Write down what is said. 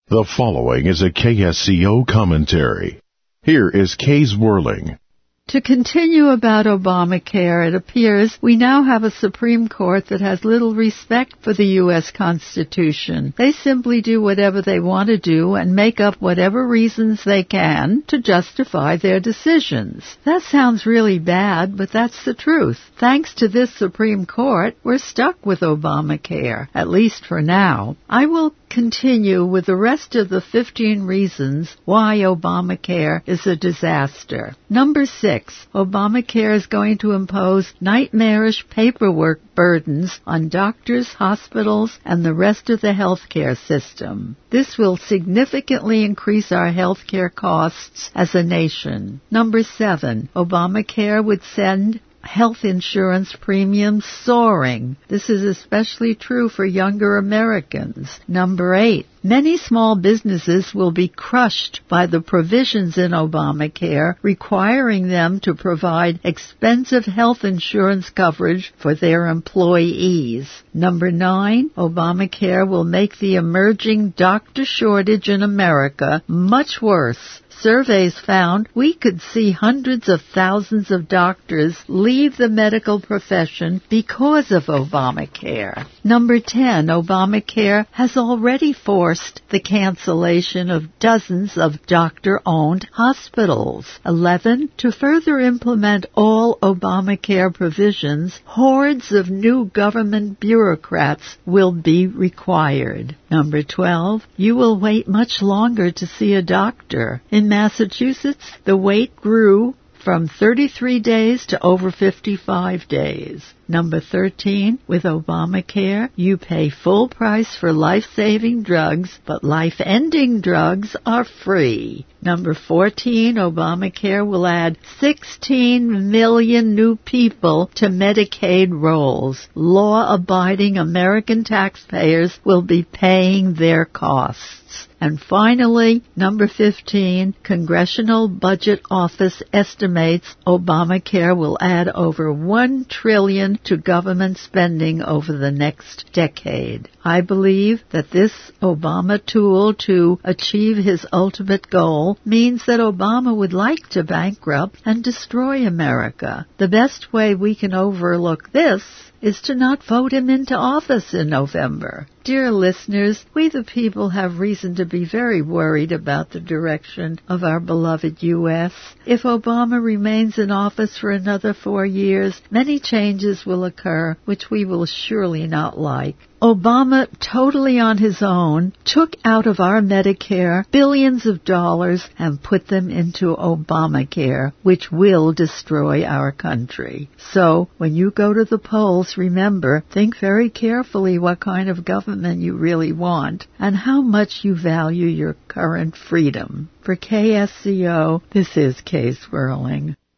The following is a KSCO commentary. Here is Kay Zwerling. To continue about Obamacare, it appears we now have a Supreme Court that has little respect for the U.S. Constitution. They simply do whatever they want to do and make up whatever reasons they can to justify their decisions. That sounds really bad, but that's the truth. Thanks to this Supreme Court, we're stuck with Obamacare, at least for now. I will continue with the rest of the 15 reasons why Obamacare is a disaster. Number 6, Obamacare is going to impose nightmarish paperwork burdens on doctors, hospitals, and the rest of the healthcare system. This will significantly increase our healthcare costs as a nation. Number 7, Obamacare would send health insurance premiums soaring. This is especially true for younger Americans. Number 8, many small businesses will be crushed by the provisions in Obamacare requiring them to provide expensive health insurance coverage for their employees. Number 9, Obamacare will make the emerging doctor shortage in America much worse. Surveys found we could see hundreds of thousands of doctors leave the medical profession because of Obamacare. Number 10, Obamacare has already forced the cancellation of dozens of doctor-owned hospitals. 11, to further implement all Obamacare provisions, hordes of new government bureaucrats will be required. Number 12, you will wait much longer to see a doctor. In Massachusetts, the wait grew from 33 days to over 55 days. Number 13, with Obamacare, you pay full price for life-saving drugs, but life-ending drugs are free. Number 14, Obamacare will add 16 million new people to Medicaid rolls. Law-abiding American taxpayers will be paying their costs. And finally, number 15, Congressional Budget Office estimates Obamacare will add over $1 trillion to government spending over the next decade. I believe that this Obama tool to achieve his ultimate goal means that Obama would like to bankrupt and destroy America. The best way we can overlook this is to not vote him into office in November. Dear listeners, we the people have reason to be very worried about the direction of our beloved U.S. If Obama remains in office for another 4 years, many changes will occur which we will surely not like. Obama, totally on his own, took out of our Medicare billions of dollars and put them into Obamacare, which will destroy our country. So, when you go to the polls, remember, think very carefully what kind of government you really want and how much you value your current freedom. For KSCO, this is Kay Zwerling.